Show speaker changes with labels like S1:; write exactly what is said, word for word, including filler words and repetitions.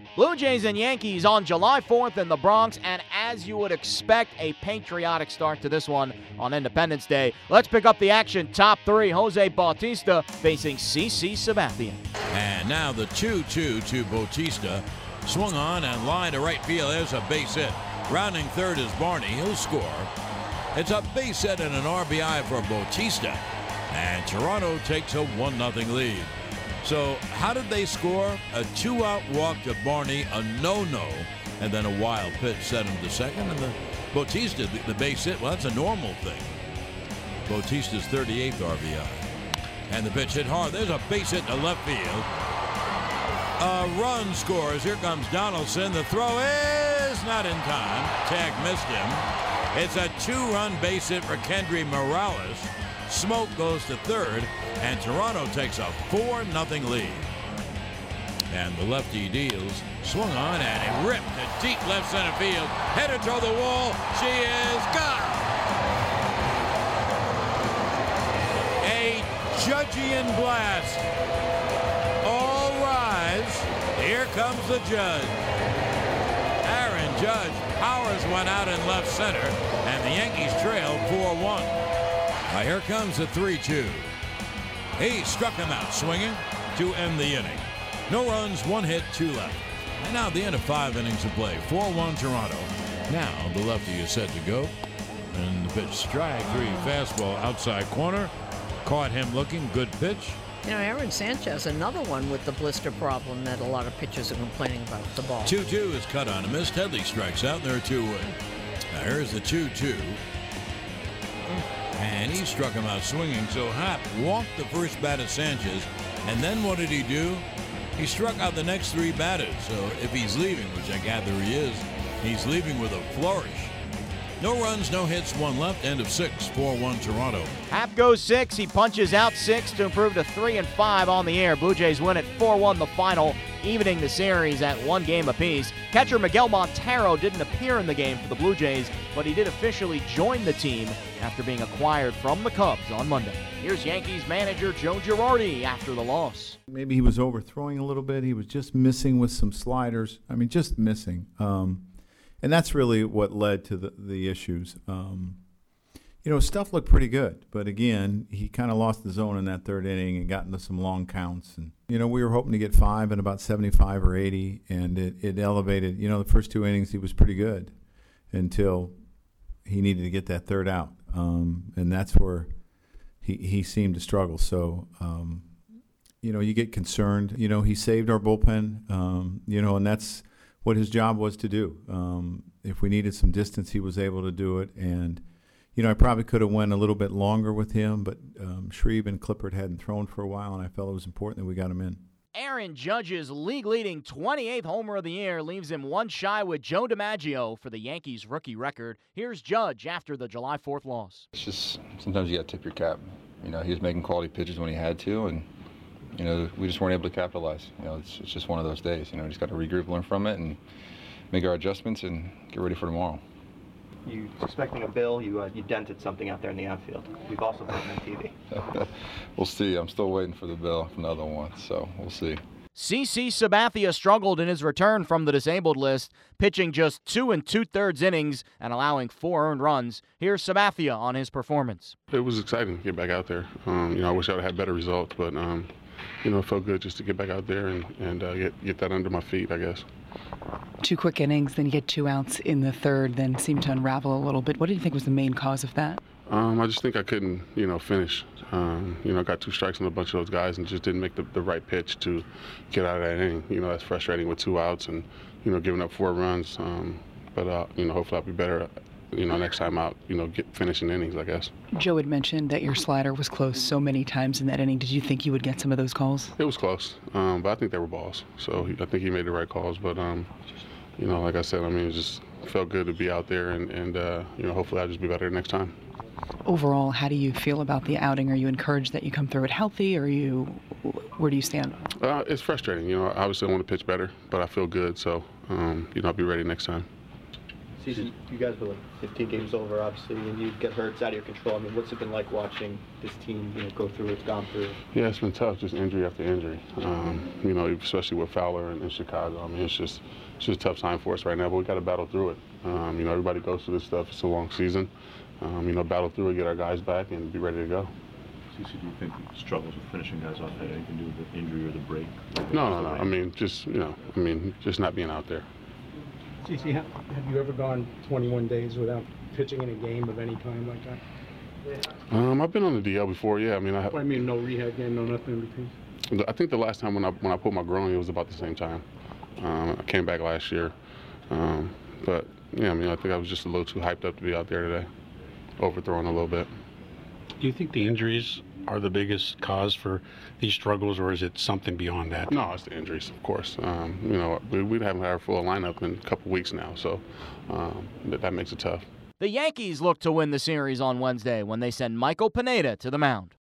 S1: Blue Jays and Yankees on July fourth in the Bronx, and as you would expect, a patriotic start to this one on Independence Day. Let's pick up the action. Top three, Jose Bautista facing C C Sabathia.
S2: And now the two two to Bautista. Swung on and line to right field. There's a base hit. Rounding third is Barney. He'll score. It's a base hit and an R B I for Bautista. And Toronto takes a one nothing lead. So how did they score? A two-out walk to Barney, a no-no, and then a wild pitch set him to second. And the Bautista, the, the base hit, well, that's a normal thing. Bautista's thirty-eighth R B I. And the pitch hit hard. There's a base hit to left field. A run scores. Here comes Donaldson. The throw is not in time. Tag missed him. It's a two-run base hit for Kendry Morales. Smoke goes to third, and Toronto takes a four nothing lead. And the lefty deals. Swung on and it ripped to deep left center field. Headed toward the wall. She is gone. A Judgian blast. All rise. Here comes the Judge. Aaron Judge powers one out in left center, and the Yankees trail four one. Now here comes the three two. He struck him out swinging to end the inning. No runs, one hit, two left. And now the end of five innings of play. four one Toronto. Now the lefty is set to go. And the pitch, strike three, fastball outside corner. Caught him looking, good pitch.
S3: You know, Aaron Sanchez, another one with the blister problem that a lot of pitchers are complaining about the ball.
S2: two two is cut on a miss. Headley strikes out, and there are two away. Now here's the two two. And he struck him out swinging, so Happ walked the first bat of Sanchez. And then what did he do? He struck out the next three batters. So if he's leaving, which I gather he is, he's leaving with a flourish. No runs, no hits, one left. End of six, four one Toronto.
S1: Happ goes six. He punches out six to improve to three and five on the air. Blue Jays win at four one the final, evening the series at one game apiece. Catcher Miguel Montero didn't appear in the game for the Blue Jays, but he did officially join the team after being acquired from the Cubs on Monday. Here's Yankees manager Joe Girardi after the loss.
S4: Maybe he was overthrowing a little bit. He was just missing with some sliders. I mean, just missing. Um, and that's really what led to the, the issues. Um, you know, stuff looked pretty good. But, again, he kind of lost the zone in that third inning and got into some long counts. And, you know, we were hoping to get five in about seventy-five or eighty, and it, it elevated. You know, the first two innings he was pretty good until he needed to get that third out. Um, and that's where he, he seemed to struggle. So, um, you know, you get concerned. You know, he saved our bullpen, um, you know, and that's what his job was to do. Um, if we needed some distance, he was able to do it. And, you know, I probably could have went a little bit longer with him, but um, Shreve and Clippard hadn't thrown for a while, and I felt it was important that we got him in.
S1: Aaron Judge's league-leading twenty-eighth homer of the year leaves him one shy with Joe DiMaggio for the Yankees' rookie record. Here's Judge after the July fourth loss.
S5: It's just sometimes you got to tip your cap. You know, he was making quality pitches when he had to, and, you know, we just weren't able to capitalize. You know, it's, it's just one of those days. You know, just got to regroup, learn from it, and make our adjustments and get ready for tomorrow.
S6: You expecting a bill? You uh, you dented something out there in the outfield. We've also put it on T V.
S5: We'll see. I'm still waiting for the bill from the other one, so we'll see.
S1: C C Sabathia struggled in his return from the disabled list, pitching just two and two-thirds innings and allowing four earned runs. Here's Sabathia on his performance.
S7: It was exciting to get back out there. Um, you know, I wish I would have had better results, but um, you know, it felt good just to get back out there and and uh, get get that under my feet, I guess.
S8: Two quick innings, then you get two outs in the third, then seemed to unravel a little bit. What do you think was the main cause of that?
S7: Um, I just think I couldn't, you know, finish. Um, you know, I got two strikes on a bunch of those guys and just didn't make the, the right pitch to get out of that inning. You know, that's frustrating with two outs and, you know, giving up four runs. Um, but, uh, you know, hopefully I'll be better, you know, next time out, you know, get finishing innings, I guess.
S8: Joe had mentioned that your slider was close so many times in that inning. Did you think you would get some of those calls?
S7: It was close, um, but I think they were balls. So he, I think he made the right calls. But, um, you know, like I said, I mean, it just felt good to be out there and, and uh, you know, hopefully I'll just be better next time.
S8: Overall, how do you feel about the outing? Are you encouraged that you come through it healthy, or are you, where do you stand?
S7: Uh, it's frustrating. You know, obviously I want to pitch better, but I feel good. So, um, you know, I'll be ready next time.
S6: Season, you guys were like fifteen games over, obviously, and you get hurt, it's out of your control. I mean, what's it been like watching this team, you know, go through what it's gone through?
S7: Yeah, it's been tough, just injury after injury. Um, you know, especially with Fowler in, in Chicago. I mean, it's just it's just a tough time for us right now, but we got to battle through it. Um, you know, everybody goes through this stuff. It's a long season. Um, you know, battle through it, get our guys back, and be ready to go.
S9: C C, do you think struggles with finishing guys off had anything to do with the injury or the break?
S7: No, no, no. I mean, just you know, I mean, just not being out there.
S10: C C, have you ever gone twenty-one days without pitching in a game of any kind like that?
S7: Um, I've been on the D L before. Yeah, I mean, I. Have,
S10: I mean, no rehab game, no nothing in between.
S7: I think the last time when I when I pulled my groin, it was about the same time. Um, I came back last year, um, but yeah, I mean, I think I was just a little too hyped up to be out there today, overthrowing a little bit.
S11: Do you think the injuries are the biggest cause for these struggles, or is it something beyond that?
S7: No, it's the injuries, of course. Um, you know, we, we haven't had our full lineup in a couple weeks now, so um, that, that makes it tough.
S1: The Yankees look to win the series on Wednesday when they send Michael Pineda to the mound.